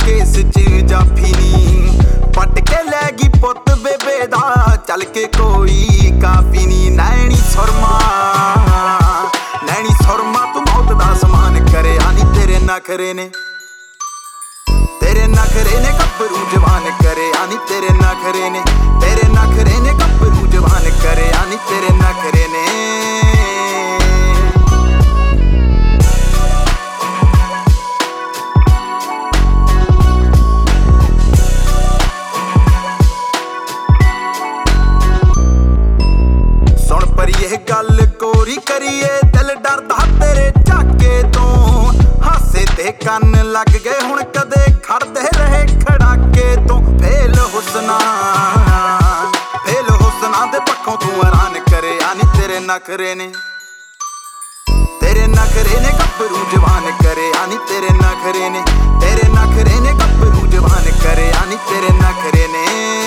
Case च जाफी नी पट के लैगी पुत बेबे दा चल के कोई काफी नी। नैनी सुरमा तू मौत दा समान करे आनी तेरे नखरे ने गब्बरू जवान करे आनी तेरे नखरे ने गब्बरू जवान करे आनी तेरे नखरे ने। सुन परीए गल कोरी करिए दिल डरदा तेरे झाके तो हासे ते कन लग गए हुण कदे खड़दे रहे खड़ाके तो। फेल हुसना दे पक्कों तू हैरान करे आनी तेरे नखरे ने गब्बरू जवान करे आनी तेरे नखरे ने गब्बरू जवान करे आनी तेरे नखरे ने।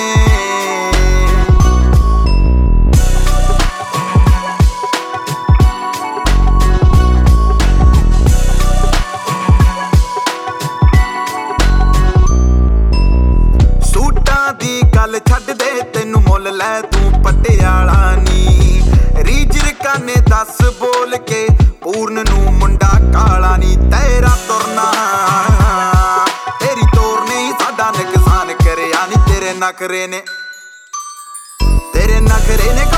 दी गल छड्ड दे तेनू मुल लै तू पटियाला नी रीजर काने दस बोल के पूर्ण नू मुंडा काला नी। तेरा तुरना तेरी तोरने ही साडा नुकसान करे आनी तेरे नखरे ने